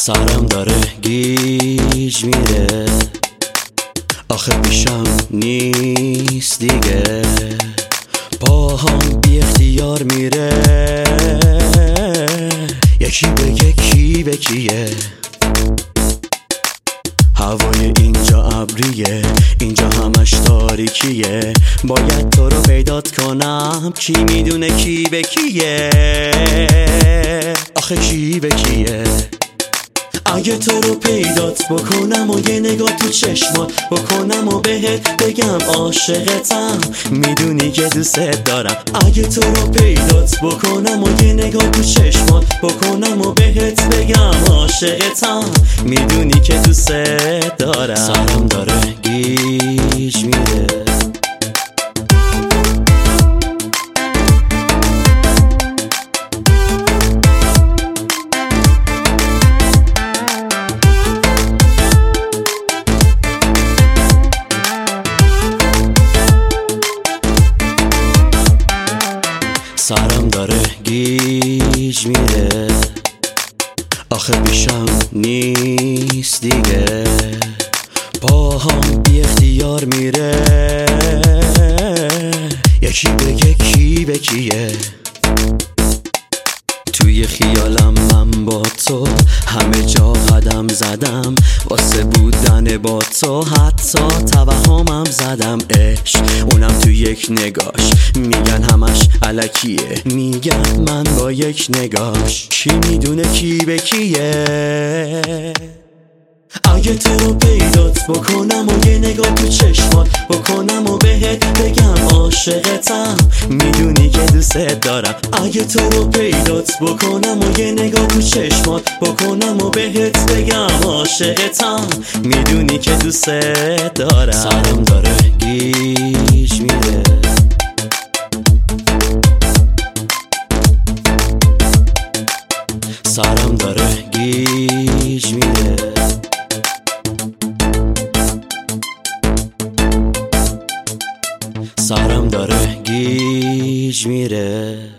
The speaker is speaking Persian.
سرم داره گیج میره، آخه پیشم نیست دیگه، پاهام بی اختیار میره، یکی بگه کی به کیه. هوای اینجا ابریه، اینجا همش تاریکیه، باید تو رو پیدات کنم، کی میدونه کی به کیه، آخه کی به کیه. اگه تو رو پیدات بکنم و یه نگاه تو چشمات بکنم و بهت بگم عاشقتم، میدونی که دوست دارم. اگه تو رو پیدات بکنم و یه نگاه تو چشمات بکنم و بهت بگم عاشقتم، میدونی که دوست دارم. سرم داره گیج میره، سرم داره گیج میره، آخه پیشم نیست دیگه، پاهام بی اختیار میره، یکی بگه کی به کیه. توی خیالم من با تو همه جا قدم زدم، واسه بودن با تو حتی توهمم زدم. عشق اونم تو یک نگاش، میگن همش الکیه، میگن من با یک نگاش، کی میدونه کی به کیه. اگه تو رو پیدات بکنم و یه نگاه تو چشمات بکنم و بهت بگم عاشقتم، میدونی که دوست دارم. اگه تو رو پیدات بکنم و یه نگاه تو چشمات بکنم و بهت بگم عاشقتم، میدونی که دوست دارم. سرم داره گیج میره، سرم داره گیج میره، سرم داره گیج میره.